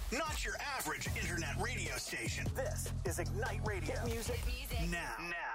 Not your average internet radio station. This is Ignite Radio. Hit music, now.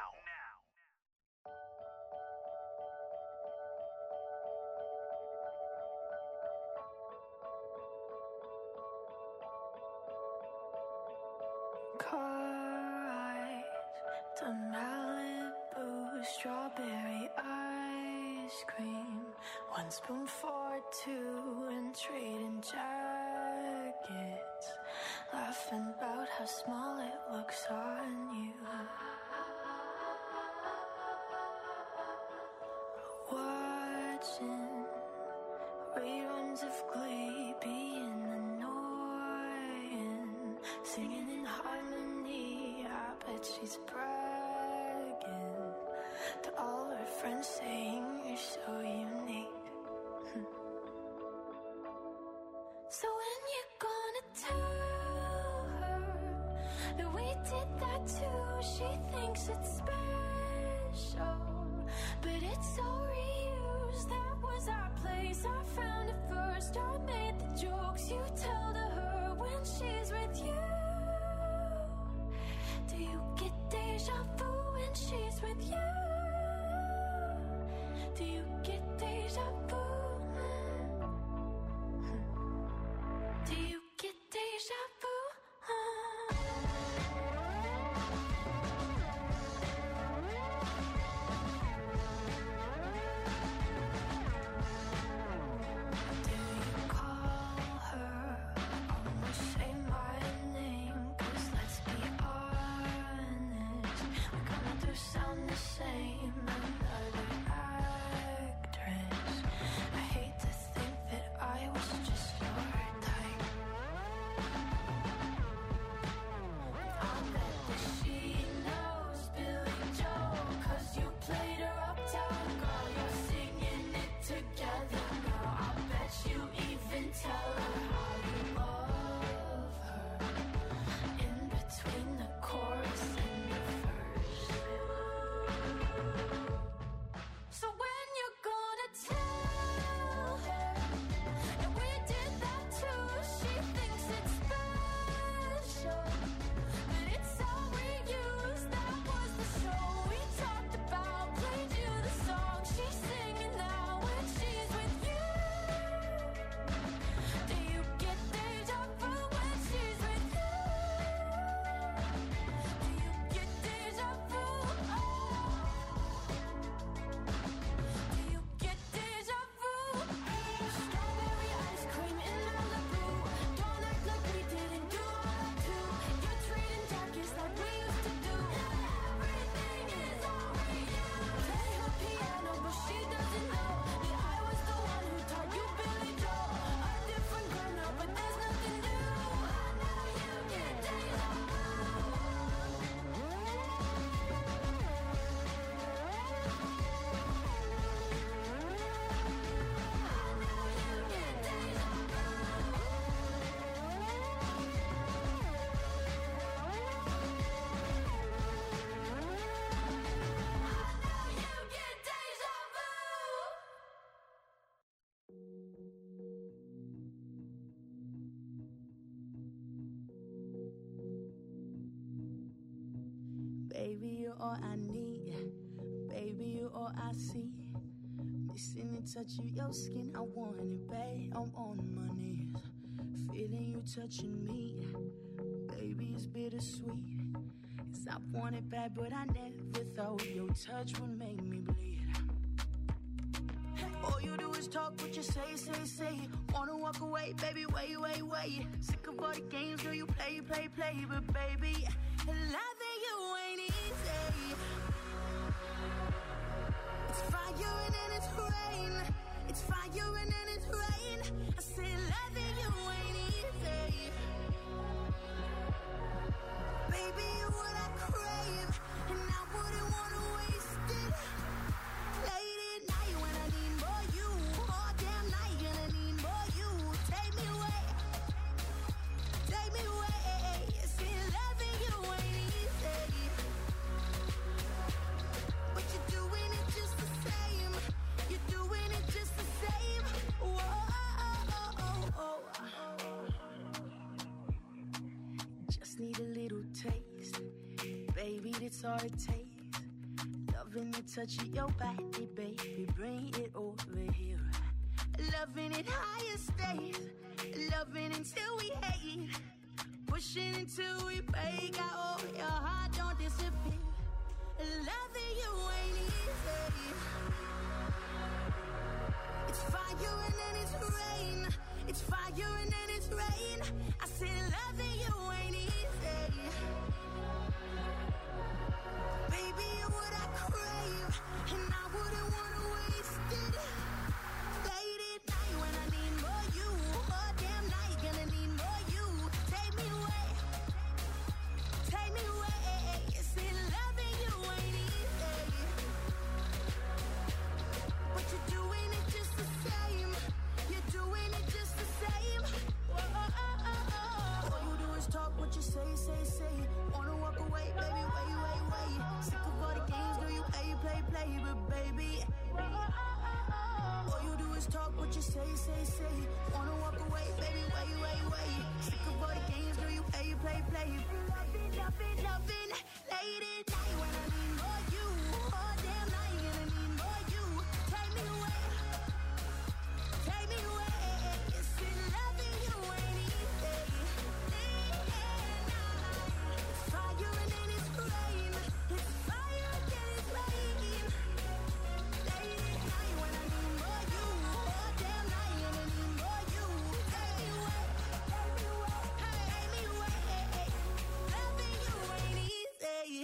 Car eyes to Malibu, strawberry ice cream. 1 spoon for 2 and trading jackets. Laughing about how small it looks on you. Watching reruns of Glee, being annoying. Singing in harmony, I bet she's bragging to all her friends, saying you're so unique. So when you gonna tell her that we did that too? She thinks it's special, but it's so reused. That was our place, I found it first. I made the jokes you tell to her when she's with you. Do you get deja vu when she's with you? Do you get deja vu? Do you get deja vu? Do you call her? Almost say my name, 'cause let's be honest, we kinda do sound the same. Another actress. I hate to think that I was just your type. I bet that she knows Billy Joel, 'cause you played her uptown, girl. You're singing it together, girl. I bet you even tell her how you love her in between the chorus and the verse. So when you're gonna tell her that we did that too? She thinks it's special, but it's all reused. That was the show we talked about. Played you the song she's singing now when she's with you. Do you get deja vu when she's with you? Do you get deja vu? Do you get deja vu? Strawberry ice cream in Malibu. Don't act like we didn't do all that too. You're trading jackets like we used to do. Everything is all reused. Play her piano, but she doesn't know that I was the one who taught you Billy Joel. A different girl now, but there's nothing new. I know you get deja vu. Baby, you're all I need. Baby, you're all I see. Missing the touch of your skin, I want it, babe. I'm on my knees, feeling you touching me. Baby, it's bittersweet. 'Cause I want it bad, but I never thought your touch would make me bleed. All you do is talk what you say. Wanna walk away, baby, wait. Sick of all the games, girl, you play. But baby, loving you ain't easy. It's fire and then it's rain. It's fire and then it's rain. I said loving you ain't easy. Baby, you're what I crave, and I wouldn't wanna waste it. Late at night when I need more you, all damn night and I need more you. Take me away. See, loving you ain't easy, but you're doing it just the same. You're doing it just the same. Whoa. your taste. Loving the touch of your body, baby. Bring it over here. Loving it higher stays. Loving until we hate. Pushing until we break out. Oh, your heart don't disappear. Loving you ain't easy. It's fire and then it's rain. It's fire and then it's rain. I said loving you ain't easy. Baby, you're what I crave, and I wouldn't wanna waste it. Late at night when I need more you. All damn night gonna need more you. Take me away. Take me away. Said loving you ain't easy. But you're doing it just the same. You're doing it just the same. All you do is talk what you say. Wanna walk away, baby, wait. Sick of all the games, do you play, but baby. All you do is talk what you say. Wanna walk away, baby, wait. Sick of all the games, do you play, but loving, late at night when I need more you. All damn night gonna need more you. Take me away. It's been loving you ain't easy. It's fire and then it's rain. It's fire and then it's rain. Late at night when I need more you. All damn night gonna need more you. Take me away. Loving you ain't easy.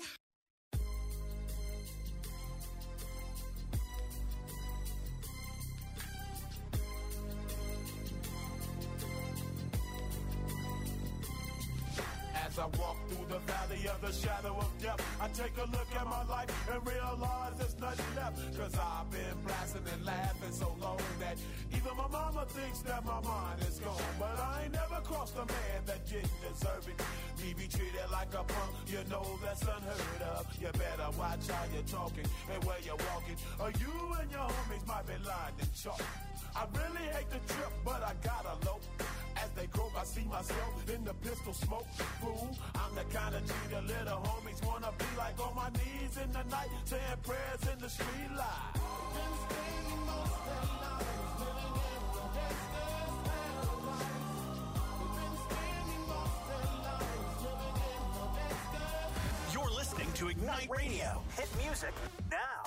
As I walk through the valley of the shadow of death, I take a look at my life and realize there's nothing left. Cause I've been blasting and laughing so long that even my mama thinks that my mind is gone. But I ain't never crossed a man that didn't deserve it. Me be treated like a punk, you know that's unheard of. You better watch how you're talking and where you're walking, or you and your homies might be lined in chalk. I really hate the trip, but I gotta low. As they croak, I see myself in the pistol smoke. Fool, I'm the kind of G the little homies wanna be like, on my knees in the night, saying prayers in the street light. Been spending most of their lives living in the gangster's paradise. Been spending most of their lives living in the gangster's. You're listening to Ignite Radio. Hit music now.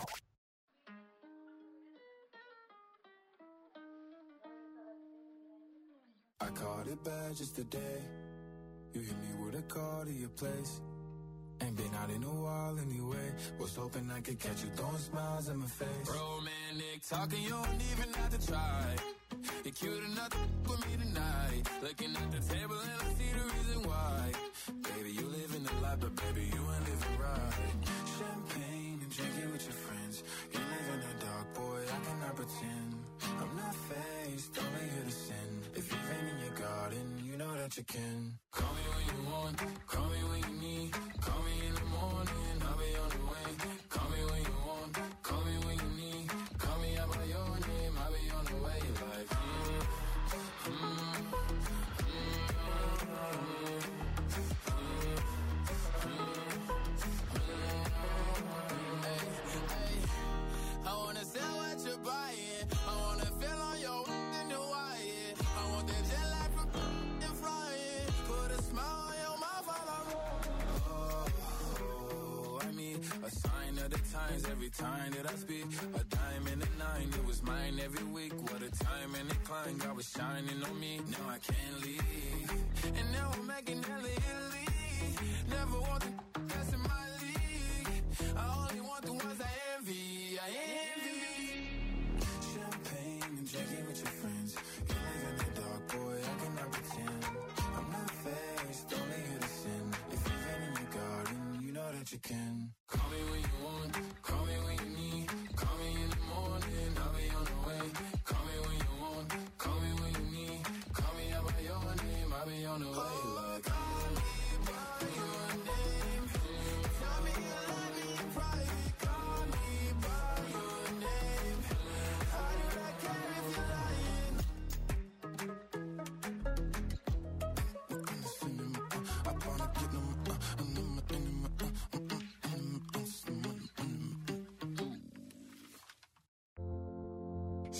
I caught it bad just today. You hit me with a call to your place. Ain't been out in a while anyway. Was hoping I could catch you throwing smiles in my face. Romantic talking, you don't even have to try. You're cute enough to with me tonight. Looking at the table and I see the reason why. Baby, you living the life, but baby, you ain't living right. Champagne and drinking with your friends. You live in the dark, boy, I cannot pretend. I'm not faced, only here to sin. If you've been in your garden, you know that you can. Call me when you want, call me when you need. Call me in the morning, I'll be on the way. Call me when you want, call me when you need. Call me out by your name, I'll be on the way. Like, I wanna sell what you're buying. I wanna feel on your in the wire. I want that jet lag from and flying. Put a smile on your mouth while I'm I mean, a sign of the times every time that I speak. A dime and a nine, it was mine every week. What a time and a climb, God was shining on me. Now I can't leave, and now I'm making hella Italy. Never want the best in my league. I only want the ones I envy. I envy. Champagne and drinking with your friends. You live in the dark, boy, I cannot pretend. I'm not faced, only here to sin. If you've been in your garden, you know that you can. Call me when you want, call me when you need. Call me in the morning, I'll be on the way. Call me when you want, call me when you need. Call me out by your name, I'll be on the way. Like, call me by your name. Tell me you love me in private. Call me by your name. How do I care if you're lying? I wanna get them,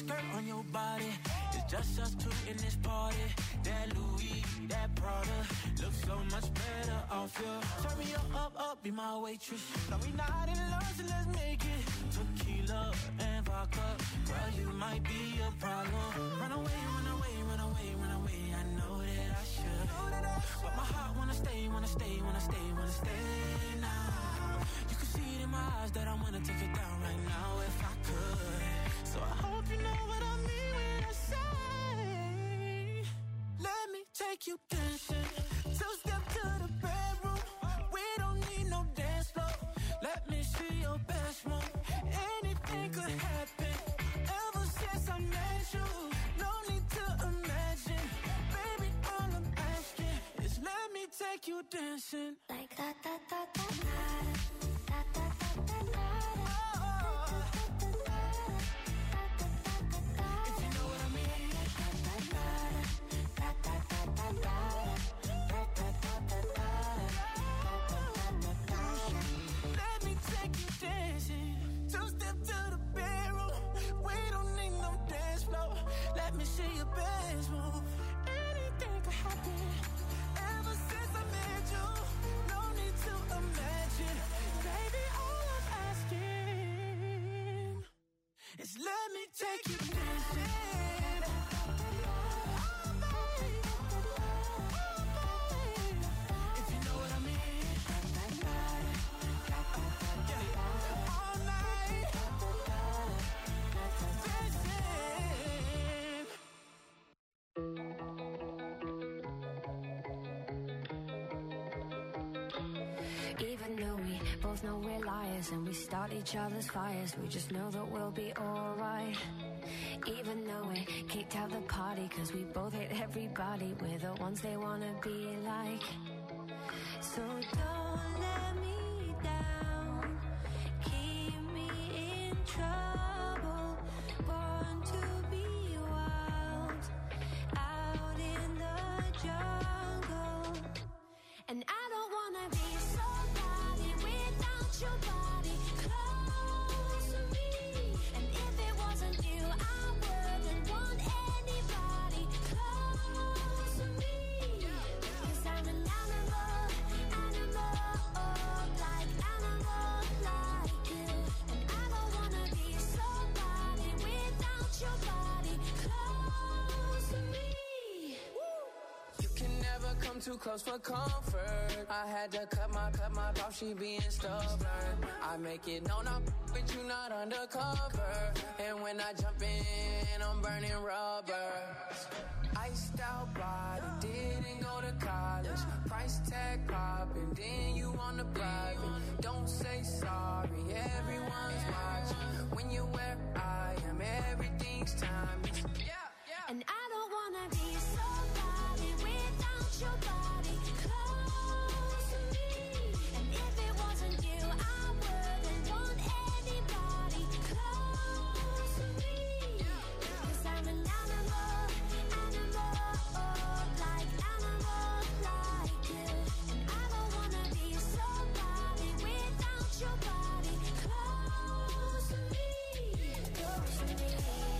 skirt on your body. It's just us two in this party. That Louis, that Prada, looks so much better off you. Turn me up, be my waitress. No, we not in love, so let's make it. Tequila and vodka, girl, you might be a problem. Run away, run away, run away, run away. I know that I should, but my heart wanna stay, wanna stay, wanna stay, wanna stay now. You can see it in my eyes that I wanna take it down right now if I could. So I hope you know what I mean when I say, let me take you dancing. Two-step to the bedroom. We don't need no dance floor. Let me see your best move. Anything could happen. Ever since I met you, no need to imagine. Baby, all I'm asking is let me take you dancing. Like da da da da da da da da da da. If you know what I mean. Let me take you dancing. Two-step to the bedroom. We don't need no dance floor. Let me see your best move. Anything could happen. Ever since I met you, no need to imagine. Baby, all I'm asking is let me take you dancing. If you know what I mean. All night. Even though we both know we're liars and we start each other's fires, we just know that we'll be alright. Even though we kicked out the party cause we both hate everybody, we're the ones they wanna be like. So don't let me down, keep me in trouble, born to be wild, out in the jungle. And I don't wanna be somebody without your body close to me. And if it wasn't you, I wouldn't want anybody close to me. Cause I'm an animal, like you. And I don't wanna be somebody without your body close to me. You can never come too close for comfort. I had to cut my off, she being stubborn. I make it known I'm but you not undercover. And when I jump in, I'm burning rubber. Iced out body, didn't go to college. Price tag popping, then you on the private. Don't say sorry, everyone's watching. When you're where I am, everything's timeless. And I don't wanna be somebody without your body close to me. And if it wasn't you, I wouldn't want anybody close to me. Cause I'm an animal, like you. And I don't wanna be somebody without your body close to me. Close to me.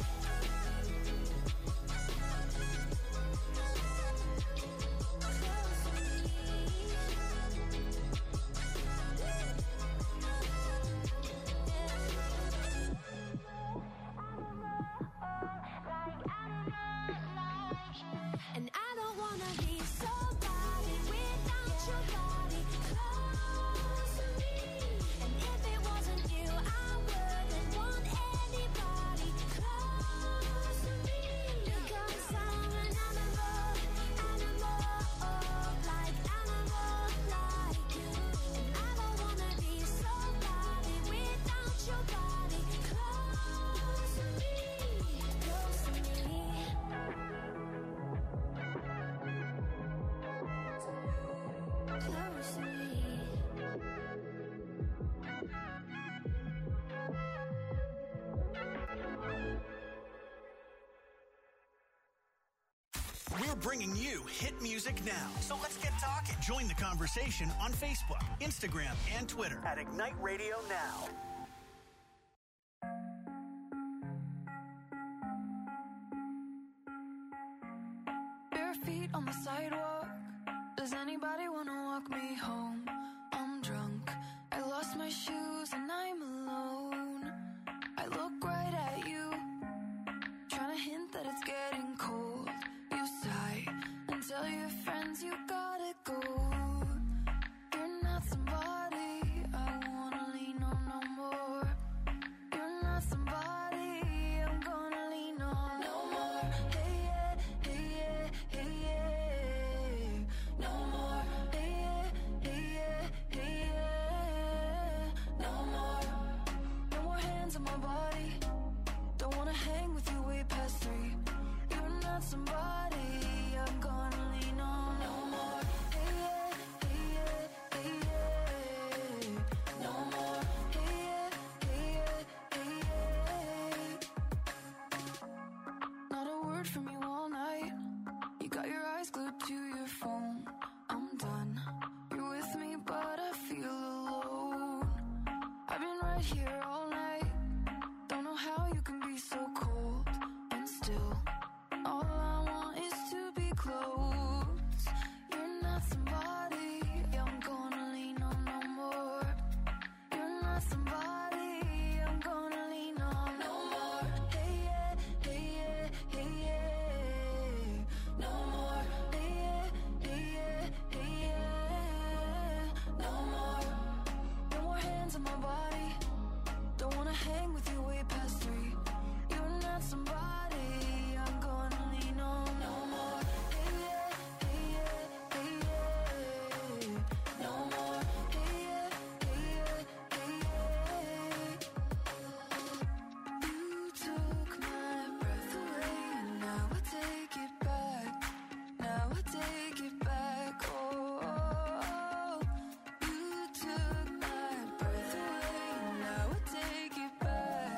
And I don't wanna be somebody without your body close to me. And if it wasn't you, I wouldn't want anybody close to me. Because I'm an animal, like you. And I don't wanna be somebody without your body close to me. Close to me. Close to me. We're bringing you hit music now. So let's get talking. Join the conversation on Facebook, Instagram, and Twitter at Ignite Radio Now. sit here all night. Don't know how you can be so cold and still. All I want is to be close. You're not somebody I'm gonna lean on no more. You're not somebody I'm gonna lean on no more. Hey yeah, hey yeah, hey yeah. No more. Hey yeah, hey yeah, hey yeah. No more. No more hands on my body. Don't wanna hang with you way past 3. You're not somebody I'm gonna lean on no more. Hey yeah, hey yeah, hey yeah. No more. Hey yeah, hey yeah, hey yeah. You took my breath away, and now I take it back. Now I take it back. Oh, you took my breath away, and now I take it back.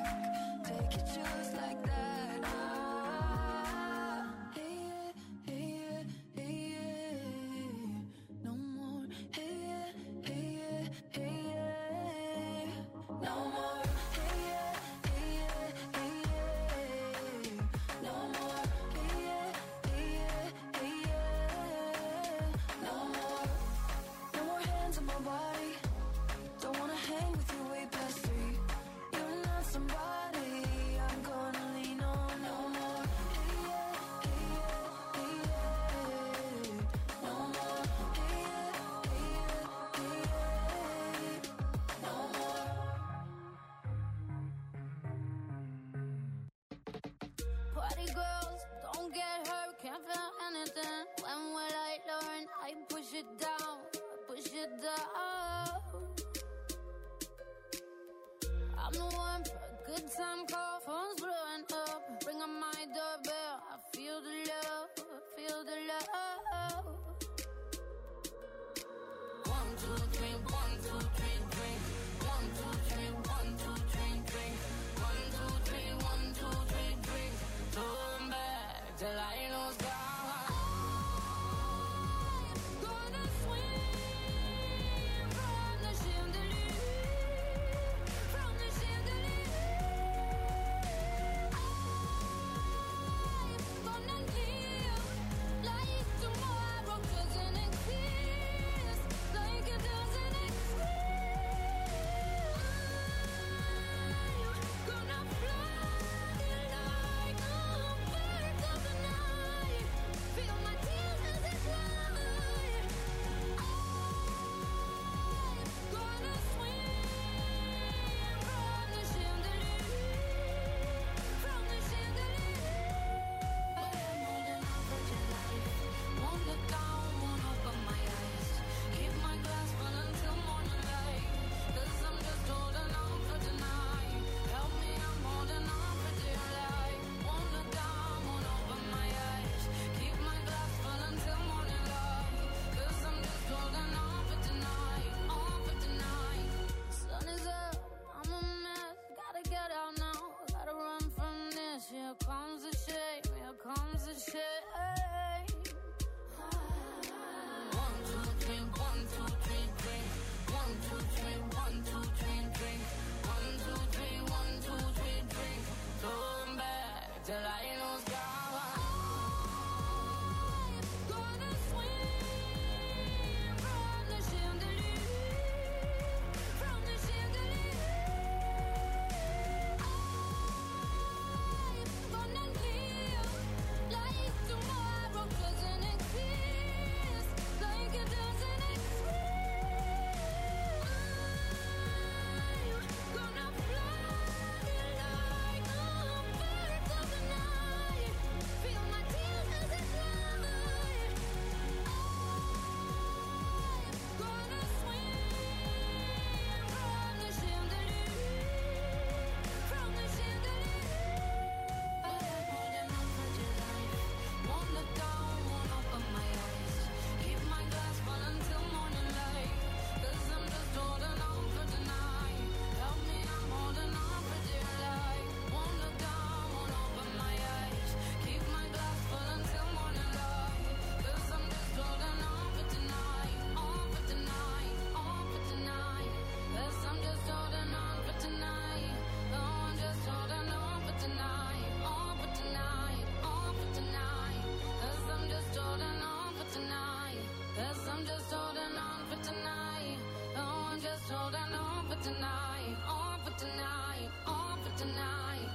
world and on for tonight, on for tonight, on for tonight.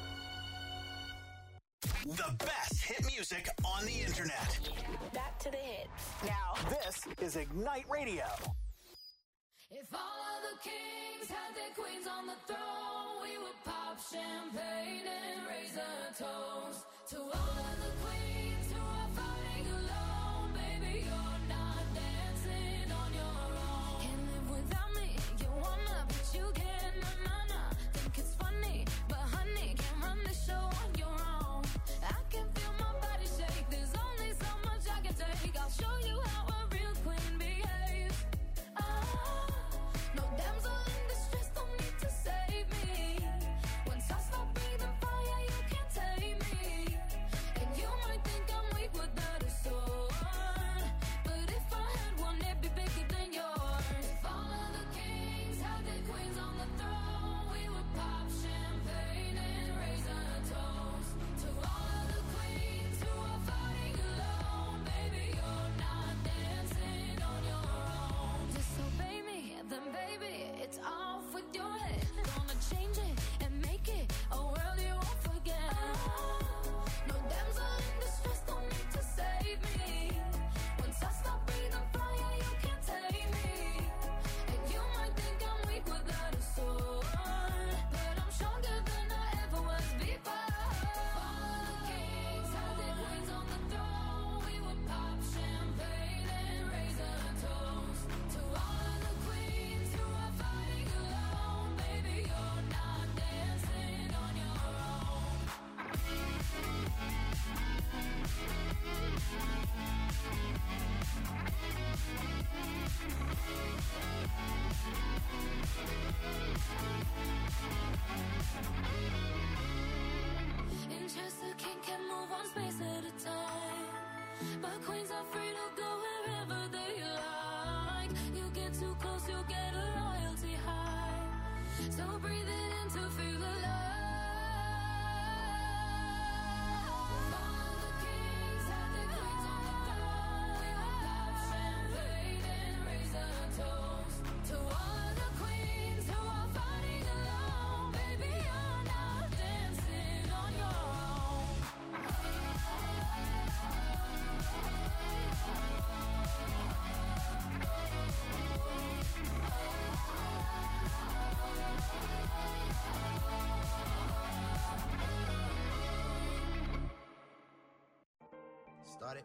The best hit music on the internet. Back to the hits. Now, this is Ignite Radio. If all of the kings had their queens on the throne, we would pop champagne and raise a toast to all of the queens who are fighting alone. Baby, you're not dancing on your own. Can't live without me, you wanna, but you can't. Nah. Think it's funny, but honey, can't run the show on your own. I can feel my body shake, there's only so much I can take. I'll show you how a real queen behaves. No damsel in distress, don't need to save me. Once I stop breathing fire, you can't tame me. And you might think I'm weak without a sword, but if I had one, it'd be bigger than yours. If all of the kings had their queens on the throne, we would pop champagne and raise a toast to all of the queens who are fighting alone. Baby, you're not dancing on your own. Disobey me, then baby, it's off with your head. Gonna change it and make it a world you won't forget. No damsel in distress, don't need to save me. Once I stop breathing fire, you can't tame me. And you might think I'm weak without a sword, but I'm stronger than I ever was before. All of the kings had their queens on the throne. We would pop champagne and raise a toast to all of the queens who are fighting alone. Baby, you're not dancing on your own. In Chester, king can move one space at a time, but queens are free to go wherever they like. You get too close, you get a royalty high. So breathe it in to feel alive. All of the kings had their queens on the throne. We would pop champagne and raise a toast to all of the queens who are fighting alone. Baby, you're not dancing on your own. Started.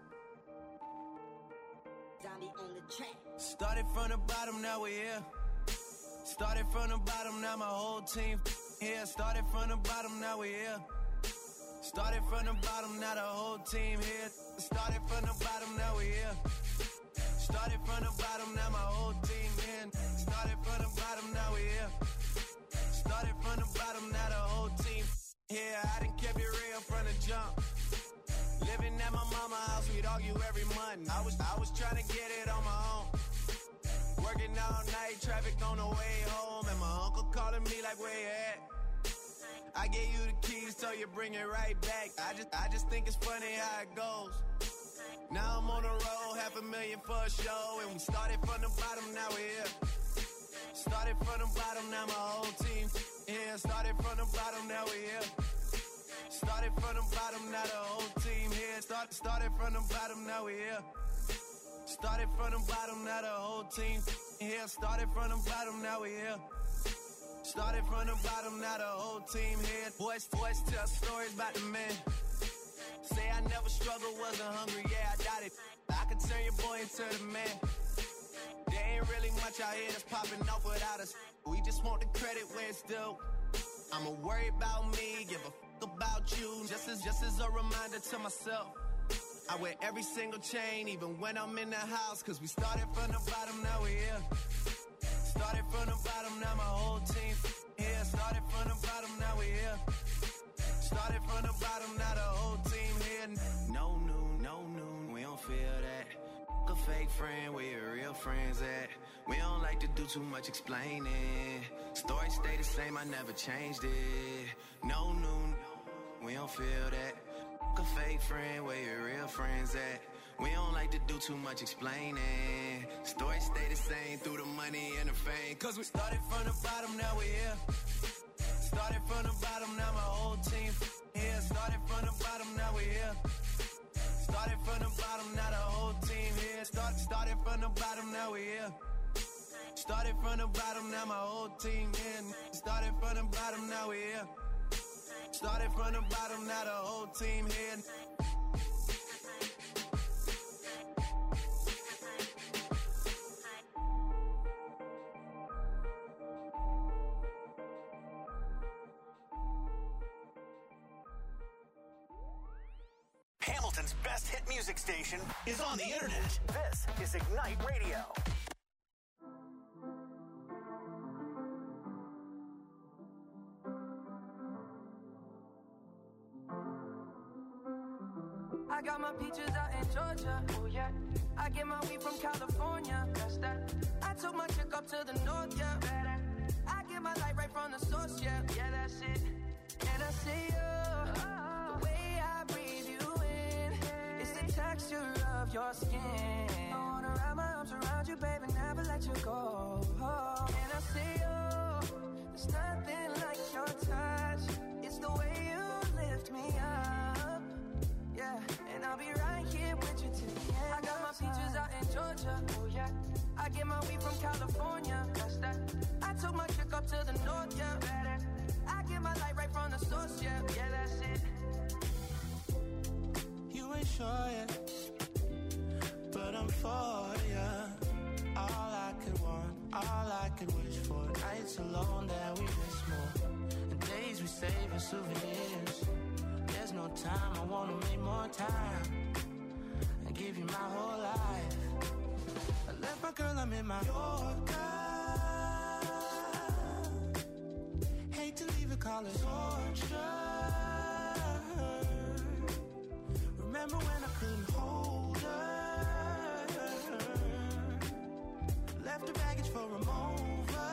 Zombie on the track. Started from the bottom, now we're here. Started from the bottom, now my whole team here. Started from the bottom, now we're here. Started from the bottom, now the whole team here. Started from the bottom, now we're here. Started from the bottom, now my whole team in. Started from the bottom, now we're here. Started from the bottom, now the whole team here. I done kept it real from the jump. Living at my mama's house, we'd argue every month. I was trying to get it on my own. Working all night, traffic on the way home, and my uncle calling me like, where you at? I gave you the keys, so you bring it right back. I just think it's funny how it goes. Now I'm on the road, $500,000 for a show, and we started from the bottom, now we're here. Started from the bottom, now my whole team here. Started from the bottom, now we're here. Started from the bottom, now the whole team here. Started from the bottom, now we're here. Started from the bottom, now the whole team here. Started from the bottom, now we're here. Started from the bottom, now the whole team here. Boys tell stories about the man. Say I never struggled, wasn't hungry, yeah, I doubt it. I could turn your boy into the man. There ain't really much out here that's popping off without us. We just want the credit where it's due. I'ma worry about me, give a about you, just as a reminder to myself. I wear every single chain, even when I'm in the house, cause we started from the bottom, now we're here. Started from the bottom, now my whole team here. Started from the bottom, now we're here. Started from the bottom, now the whole team here. No noon, we don't feel that. A fake friend, where your real friends at? We don't like to do too much explaining. Story stay the same, I never changed it. No noon, we don't feel that. A fake friend, where your real friends at? We don't like to do too much explaining. Stories stay the same through the money and the fame. Cause we started from the bottom, now we're here. Started from the bottom, now my whole team here. Started from the bottom, now we're here. Started from the bottom, now the whole team here. Started from the bottom, now we're here. Started from the bottom, now my whole team here. Started from the bottom, now we're here. Started from the bottom, now the whole team here. Hamilton's best hit music station is on the internet. This is Ignite Radio. I got my peaches out in Georgia, oh yeah. I get my weed from California, that's that. I took my chick up to the north, yeah. I get my light right from the source, yeah. Yeah, that's it. And I see you, the way I breathe you in. It's the texture of your skin. I wanna wrap my arms around you, baby, never let you go. And I see you, there's nothing like your touch. It's the way you lift me up. Yeah, and I'll be right here with you till the end. I got my peaches out in Georgia, oh yeah. I get my weed from California, that's that. I took my chick up to the north, yeah. I get my light right from the source, yeah. Yeah, that's it. You ain't sure yet, but I'm for ya. All I could want, all I could wish for. Nights alone that we miss more, and days we save as souvenirs. There's no time, I wanna make more time and give you my whole life. I left my girl, I'm in my Yorker. Hate to leave it, call it torture. Remember when I couldn't hold her? Left her baggage for a mover.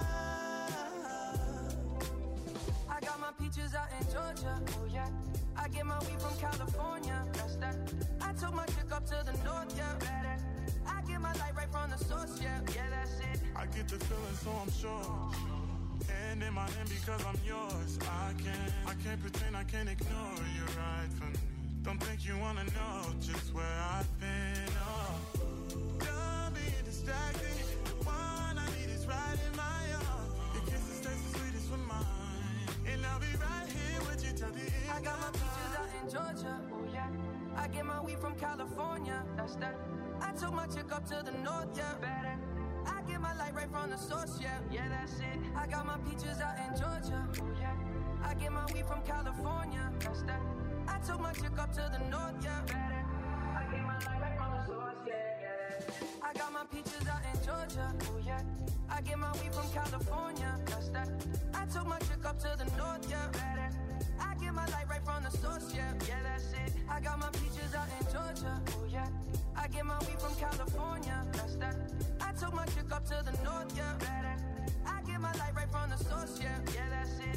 I got my peaches out in Georgia, oh yeah. I get my weed from California, that's that. I took my chick up to the north, yeah. I get my light right from the source, yeah. Yeah, that's it. I get the feeling, so I'm sure. Hand in my hand because I'm yours. I can't pretend, I can't ignore you right from me. Don't think you wanna know just where I've been. Oh, done being distracted. The one I need is right in my arms. Your kisses taste the sweetest with mine, and I'll be right here with you till the end. I got my peaches out in Georgia, oh yeah. I get my weed from California, that's that. I took my chick up to the north, yeah. I get my light right from the source, yeah. Yeah, that's it. I got my peaches out in Georgia, oh yeah. I get my weed from California, that's that. I took my chick up to the north, yeah. I get my light right from the source, yeah. I got my peaches out in Georgia, oh yeah. I get my weed from California, that's that. I took my chick up to the north, yeah. I get my light right from the source, yeah. Yeah, that's it. I got my peaches out in Georgia, oh yeah. I get my weed from California, that's that. I took my chick up to the north, yeah. I get my light right from the source, yeah. Yeah, that's it.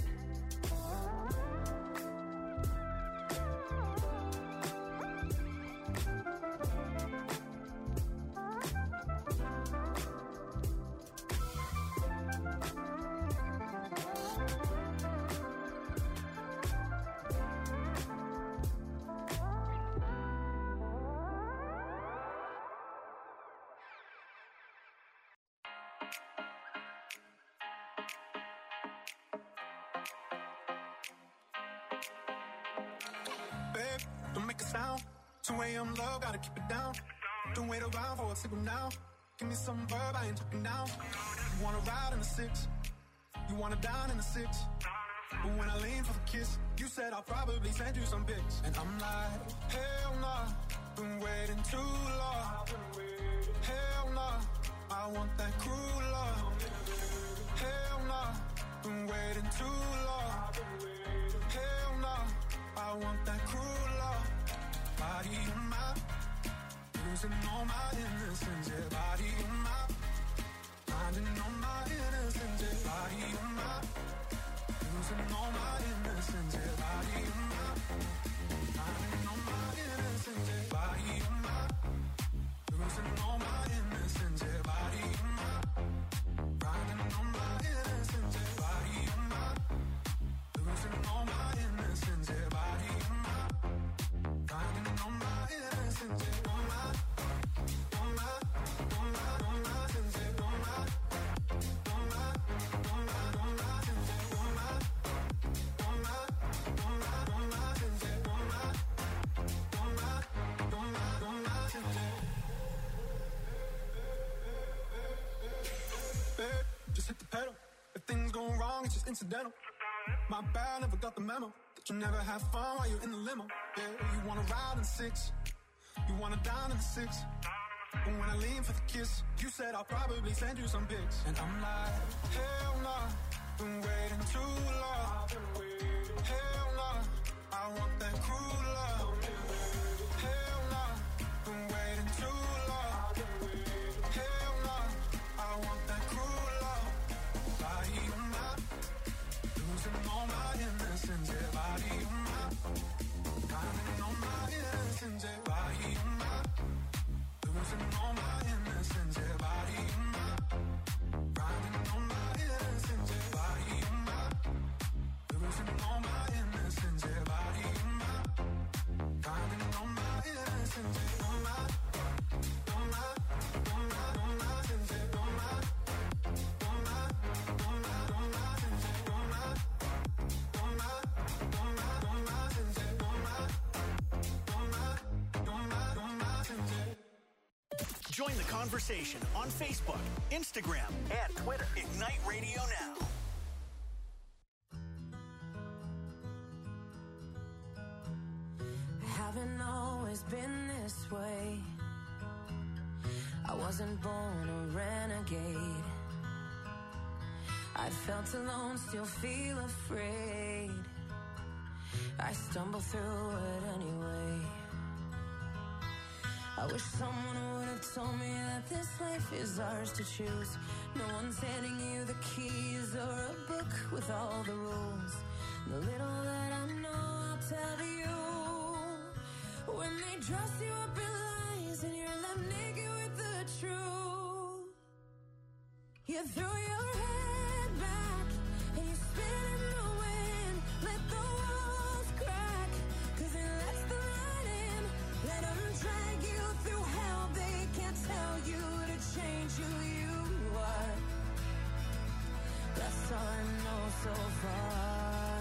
Don't make a sound. 2 a.m. low, gotta keep it down. Don't wait around for a signal now. Give me some verb, I ain't talking down. You wanna ride in the 6, you wanna dine in the 6. But when I lean for the kiss, you said I'll probably send you some pics. And I'm like, hell nah, been waiting too long. Hell nah, I want that cruel love. Hell nah, been waiting too long. Hell nah, I want that cruel love. Body on my, losing all my innocence, yeah. Body on my, finding all my innocence, yeah. Body on my, losing all my innocence, yeah. Body on my, finding all my innocence, yeah. Body on my. If things go wrong, it's just incidental. My bad, never got the memo that you never have fun while you're in the limo. Yeah, you wanna ride in the six, you wanna dine in the six. But when I lean for the kiss, you said I'll probably send you some pics. And I'm like, hell nah, been waiting too long. Hell nah, I want that cruel love. Hell nah, been waiting too long. Hell nah, I want that cruel love. Body on my, losing all my innocence. Yeah, body on my, counting on my innocence. Yeah, body on my, losing all my innocence. Yeah, body on my, grinding on my innocence. Yeah, body on my, losing all my innocence. Yeah, body on my, grinding on my innocence. Yeah, on my, on my, on my, on my innocence. Yeah, on my, on my, on my, on my innocence. Yeah, on my, on my, on my, on my innocence. Yeah, on my, on my, on my, on my innocence. Yeah. Join the conversation on Facebook, Instagram, and Twitter. Ignite Radio Now. I haven't always been this way. I wasn't born a renegade. I felt alone, still feel afraid. I stumble through it anyway. I wish someone would have told me that this life is ours to choose. No one's handing you the keys or a book with all the rules. The little that I know, I'll tell you. When they dress you up in lies and you're left naked with the truth, you throw your head back and you spin in the wind. Let the walls crack, 'cause it lets the light in. Let them drag you through hell. They can't tell you to change who you are. That's all I know so far.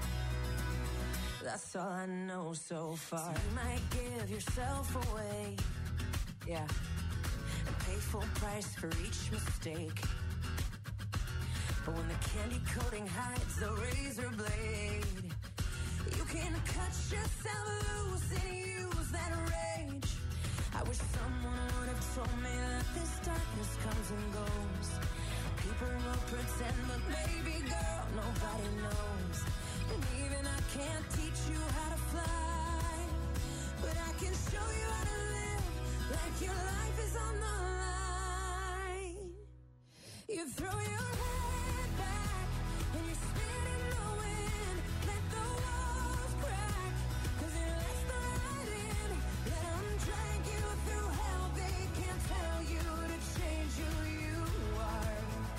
That's all I know so far. So you might give yourself away, yeah, and pay full price for each mistake. But when the candy coating hides the razor blade, you can cut yourself loose and use that rage. I wish someone would have told me that this darkness comes and goes. People will pretend, but baby girl, nobody knows. And even I can't teach you how to fly, but I can show you how to live like your life is on the line. You throw your head back and you spin in the wind. Let the walls crack, 'cause it lets the light in. Let them drag you through hell. They can't tell you to change who you are.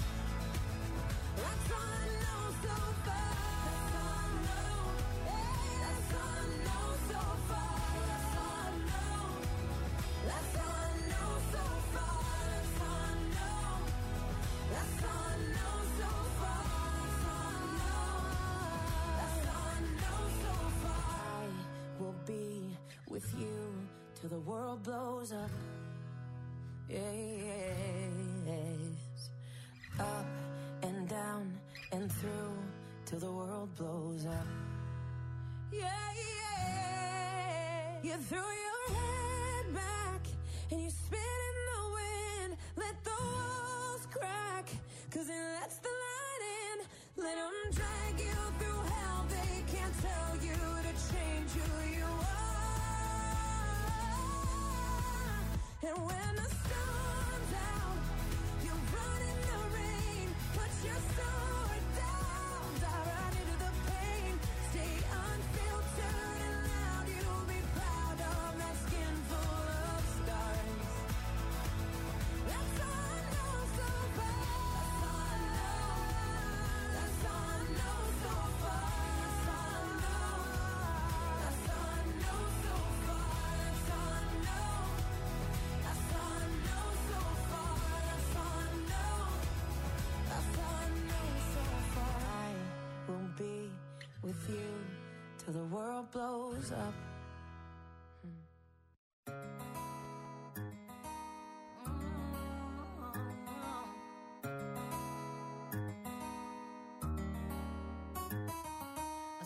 That's all I know so far. That's all I know. That's all I know so far. That's all I know. That's all I know so far. That's all I know. That's all I know so far. That's all I know. That's all I know so far. I will be with you till the world blows up. Yes. Up and down and through till the world blows up. Yeah, yeah. You throw your head back and you spin in the wind. Let the walls crack, 'cause it lets the light in. Let them drag you through hell. They can't tell you to change who you are. And when the storm's out, you run in the rain. Put your sword down, dive right into the pain. Stay unfiltered and loud. You'll be proud of that skin full of stars. That's all I know so far. That's all I know. That's all I know so far. That's all I know. That's all I know so far. That's all I know. That's all I know so far. That's all I know. That's all I know so far. I will be with you till the world blows up.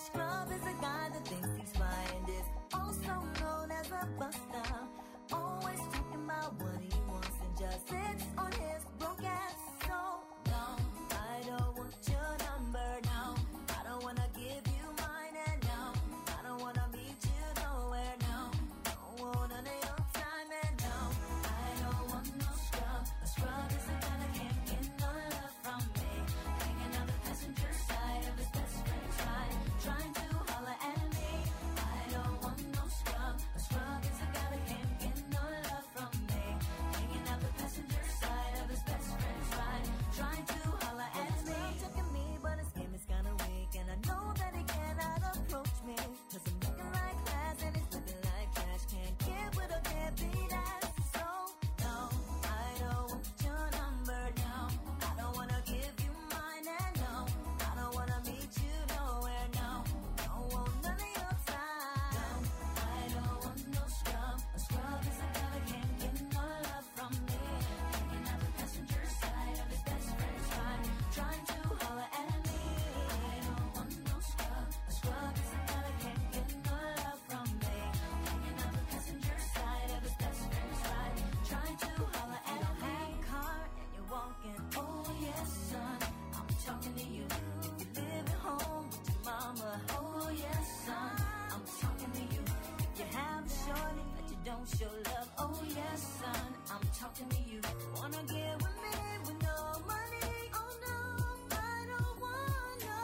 scrub is a guy that thinks he's fine and is also known as a buster. Always talking about what he wants and just sits on his broke ass. So, no, I don't want your number, no. I don't wanna give you mine, and no, I don't wanna meet you nowhere, no. Don't want none of your time, and no, I don't want no scrub. A scrub is a guy that can't get no love from me. Hanging on the passenger side of his best friend's ride, trying to holler at me. I don't want no scrub. A scrub is a guy that can't get no love from me. Hanging out the passenger side of his best friend's ride, trying to holler at me. Took at me, but his game is kinda weak, and I know that he cannot approach me. Cause I'm looking like glass and he's looking like trash. Can't get with a deadbeat ass. So, no, I don't want your number, no. I don't wanna give you mine, and no, I don't wanna meet you nowhere, no. Don't want none of your time. I don't want no scrub. A scrub is a guy that can't get no love from me. Hanging out the passenger side of his best friend's ride, trying to holler at me. I don't want no scrub. A scrub is a guy that can't get no love from me. Hanging out the passenger side of his best friend's ride, trying to holler at me. You don't have a car and you're walking. Oh yes, son, I'm talking to you. If you live at home with your mama. Oh yes, son, I'm talking to you. If you have a shorty that you don't show love. Oh yes, son, I'm talking to you. Wanna get with me with no money? Oh no, I don't want no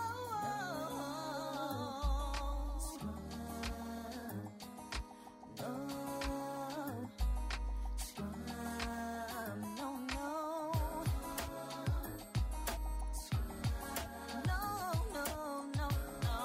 scrub. No scrub. No, no. No, no, no, no.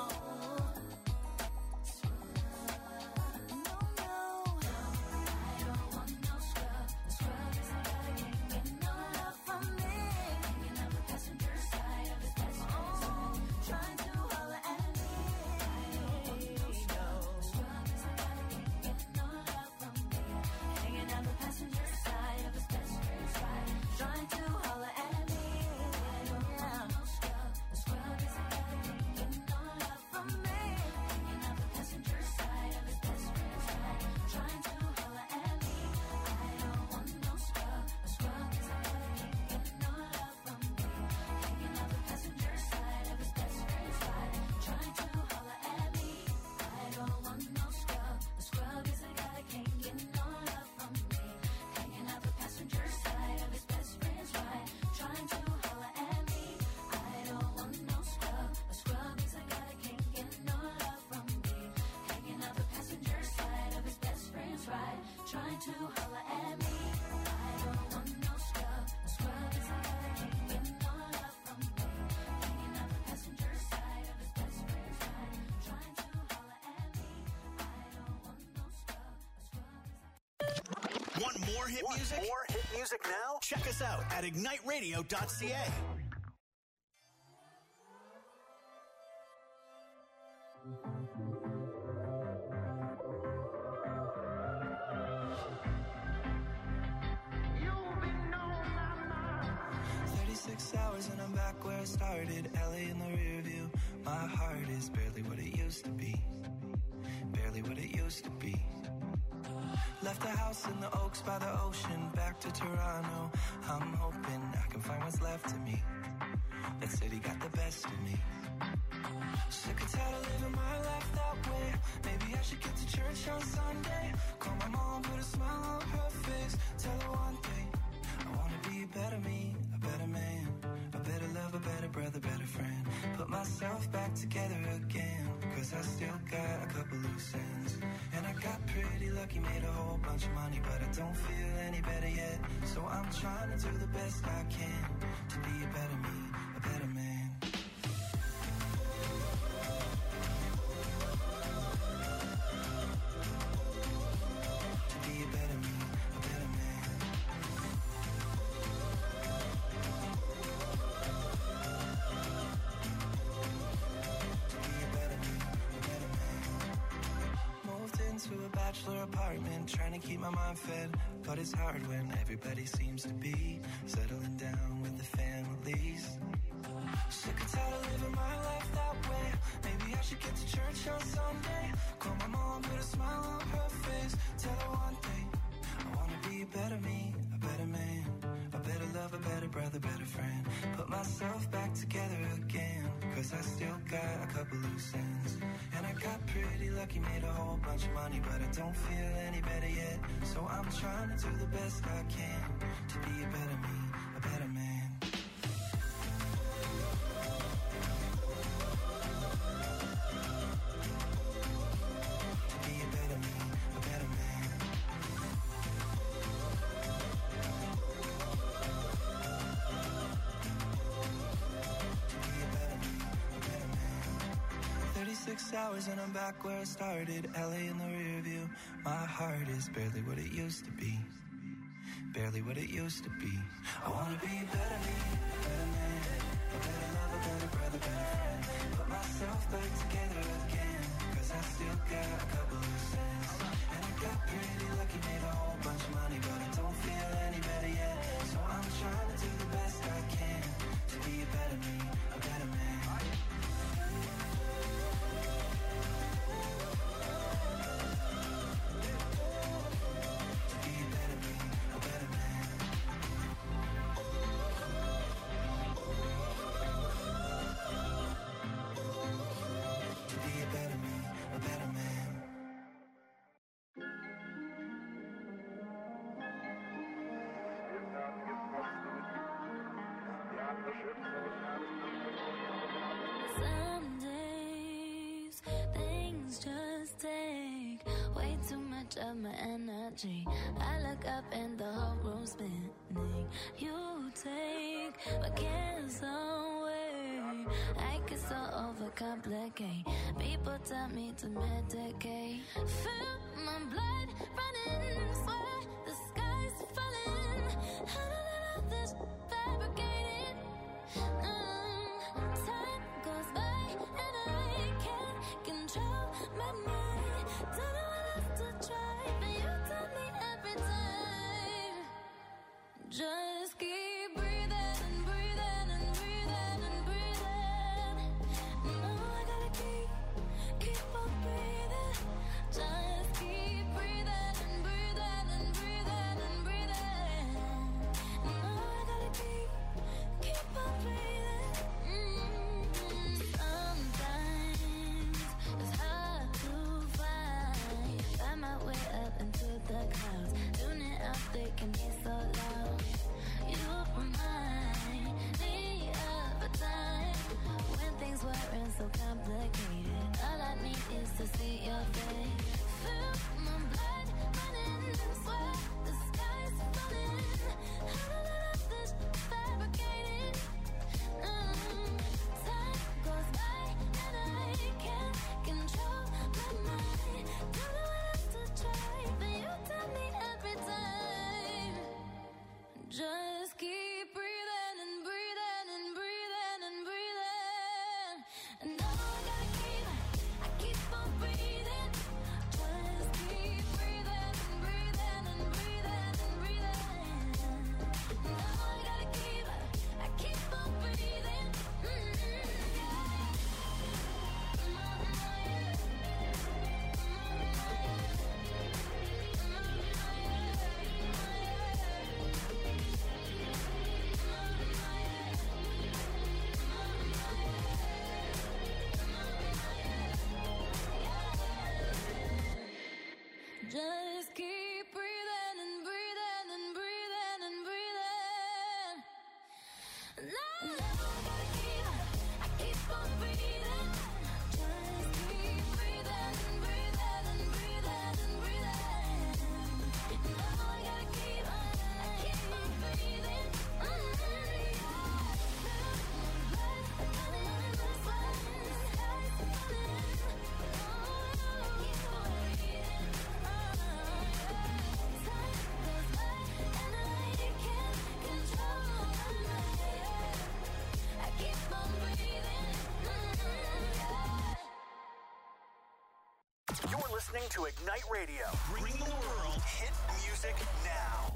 No, no. I don't want no scrub. A scrub is a guy that can't get no love from me. Hanging out the passenger side of his best friend's ride, trying to holler at me. I don't want no scrub. A scrub is a guy that can't get no love from me. Hanging out the passenger side of his best friend's ride, trying to holler at me. I don't want no scrub. A scrub is a guy that can't get no love from me. Hanging out the passenger side of his best friend's ride, trying to holler at me. I don't want no scrub. A scrub is a guy that can't get no love from me. Hanging out the passenger side of his best friend's ride, trying to holler at me. I don't want no scrub. A scrub is a guy that can't get no love from me. Hanging out the passenger side of his best friend's ride, trying to holler at me. I don't want no scrub. A scrub is a guy that can't get no love from me. Hanging out the passenger side of his best friend's ride, trying to holler at me. I don't want no scrub. A scrub is a guy that can't get no love from me. Hanging out the passenger side of his best friend's ride, trying to holler at me. I don't want no scrub. A scrub is a Want more hit music? More hit music now? Check us out at igniteradio.ca. You've been on my mind. 36 hours and I'm back where I started. LA in the rear view. My heart is barely what it used to be. Barely what it used to be. Left the house in the Oaks by the ocean, back to Toronto. I'm hoping I can find what's left of me. That city got the best of me. Sick and tired of living my life that way. Maybe I should get to church on Sunday. Call my mom, put a smile on her face. Tell her one thing, I wanna be a better me, a better man, a better love, a better brother, better friend. Put myself back together again, cause I still got a couple loose ends. And I got pretty lucky, made a whole bunch of money, but I don't feel any better yet. So I'm trying to do the best I can to be a better me, a better man. To be a better me, a better man. To be a better me, a better man. Moved into a bachelor apartment, trying to keep my mind fed. But it's hard when everybody seems to be settling down with the families. Sick and tired of living my life that way. Maybe I should get to church chance someday. Call my mom, put a smile on her face. Tell her one day, I wanna be a better me, a better man, a better lover, better brother, better friend. Put myself back together again, cause I still got a couple loose ends. And I got pretty lucky, made a whole bunch of money, but I don't feel any better yet. So I'm trying to do the best I can to be a better me, a better man. To be a better me, a better man. To be a better me, a better man. 36 hours and I'm back where I started. LA in the rear view. My heart is barely what it used to be. Barely what it used to be. I wanna be a better me, a better man, a better lover, better brother, better friend. Put myself back together again, cause I still got a couple loose ends. And I got pretty lucky, made a whole bunch of money, but I don't feel any better yet. So I'm trying to do the best I can to be a better me, a better man. Some days things just take way too much of my energy. I look up and the whole room's spinning. You take my cares away. I get so overcomplicate. People tell me to medicate. Feel my blood running, swear the sky's falling. How did all of this fabricated? Time goes by and I can't control my mind. Don't know what else to try, but you tell me every time. Just keep breathing and breathing and breathing and breathing. No, I gotta keep on breathing. Just keep breathing and breathing and breathing and breathing. No, I gotta keep on breathing. Sometimes it's hard to find my way up into the clouds. Tuning out, they can be so loud. You remind me of a time when things weren't so complicated. All I need is to see your face. Feel my blood running, swear the sky's falling. How did all of this fabricated? Time goes by and I can't control my mind. Don't know what else to try, but you tell me every time. Just keep breathing and breathing and breathing and breathing. And now I gotta keep on breathing. Just keep breathing and breathing and breathing and breathing. Now I gotta keep on breathing. Just keep breathing and breathing and breathing and breathing. Now I keep on breathing. Just keep breathing and breathing and breathing and breathing. Now I gotta keep on breathing. You're listening to Ignite Radio, bringing the world hit music now.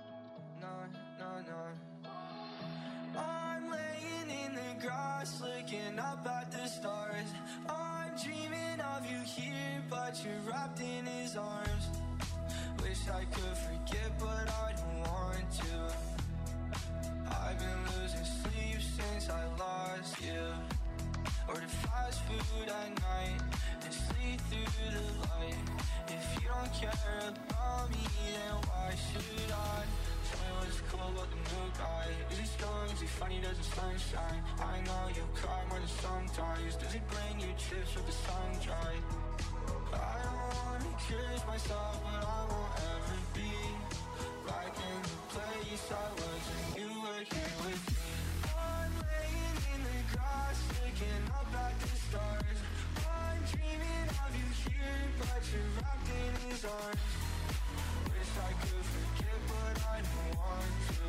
No. I'm laying in the grass looking Wish I could forget, but I don't want to. I've been losing sleep since I lost you. Order fast food at night and sleep through the light. If you don't care about me, then why should I? Tell me what's cool about the new guy. Is he strong? Is he funny? Does the sunshine? I know you cry more than sometimes. Does he bring you chips with the sun dry? I don't wanna curse myself, but I won't ever be back in the place I was when you were here with me. I'm laying in the grass, looking up at the stars. I'm dreaming of you here, but you're wrapped in his arms. Wish I could forget, but I don't want to.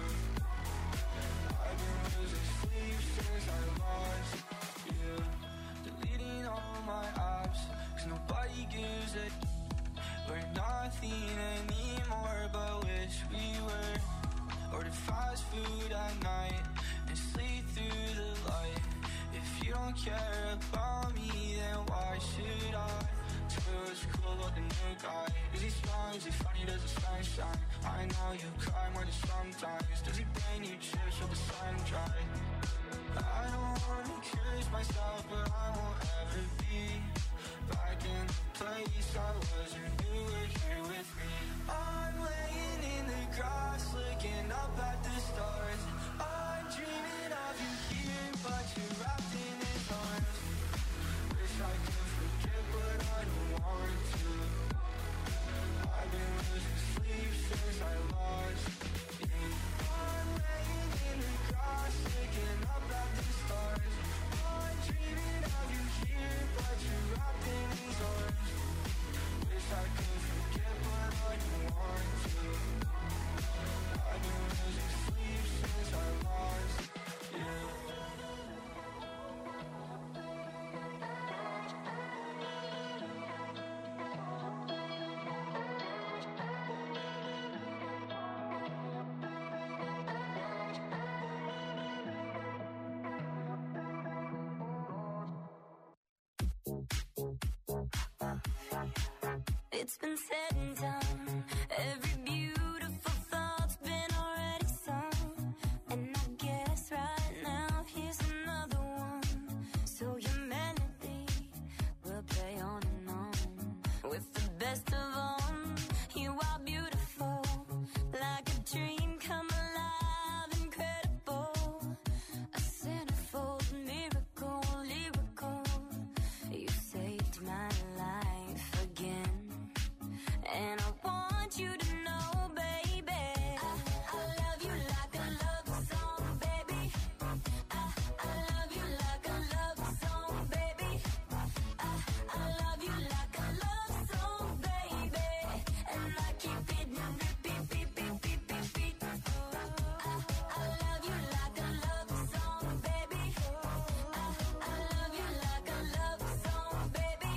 I've been losing sleep since I lost you. Deleting all my apps, 'cause nobody gives a we're nothing anymore, but wish we were. Order fast food at night and sleep through the light. If you don't care about me, then why should I? Tell me what's cool about the new guy. Is he strong? Is he funny? Does the sunshine? I know you cry more than sometimes. Does he bring you chips with the sun dry? I don't wanna curse myself, but I won't ever be back in the place I was when you were here with me. I'm laying in the grass, looking up at the stars. I'm dreaming of you here, but you're wrapped in his arms. Wish I could forget, but I don't want to. I've been losing sleep since I lost you. I'm laying in the grass, looking up at the stars. I'm dreaming of you here, but you're wrapped in his arms. Wish I could forget, but I don't want to. I've been losing sleep since I lost you. It's been said and done. Every beautiful thought's been already sung. And I guess right now here's another one. So your melody will play on and on. With the best of them, you are beautiful. Like a dream come alive, incredible. A centerfold miracle, lyrical. You saved my life again. And I want you to know, baby, I love you like a love song, baby. I love you like a love song, baby. I love you like a love song, baby. And I keep it repeat, beat, beat, beat, beat, beat. I love you like a love song, baby. I love you like a love song, baby.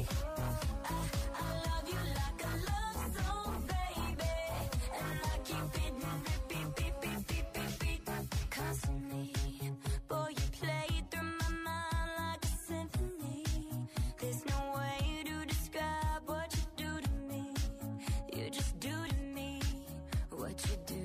I love you like a love song, baby. And I keep it repeat, beat, beat, beat, beat, beat. Constantly, boy, you play through my mind like a symphony. There's no way to describe what you do to me. You just do to me what you do.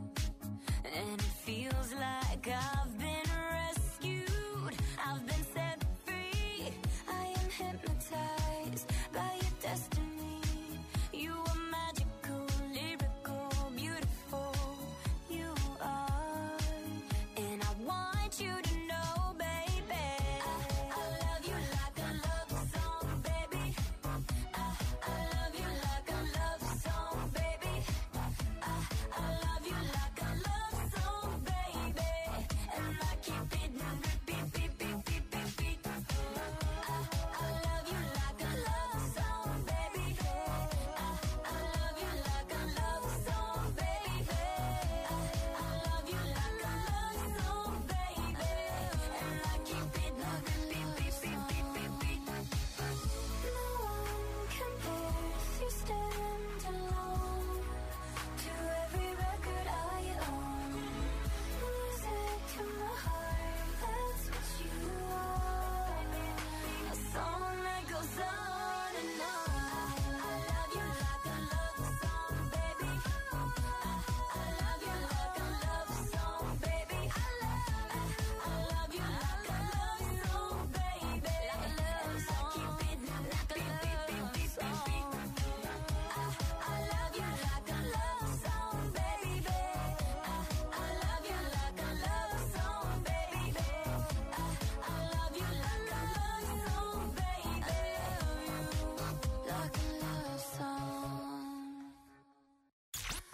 And it feels like I've been rescued. I've been set free. I am hypnotized by your destiny. You are magical, lyrical, beautiful. You are. And I want you to know, baby, I love you like a love song, baby. I love you like a love song, baby. I love you like a love song, baby.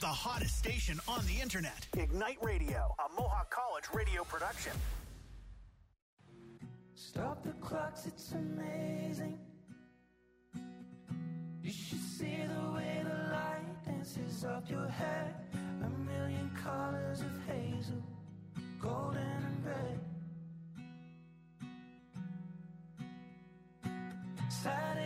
The hottest station on the internet. Ignite Radio, a Mohawk College radio production. Stop the clocks, it's amazing. You should see the way the light dances up your hair. A million colors of hazel, golden and red. Saturday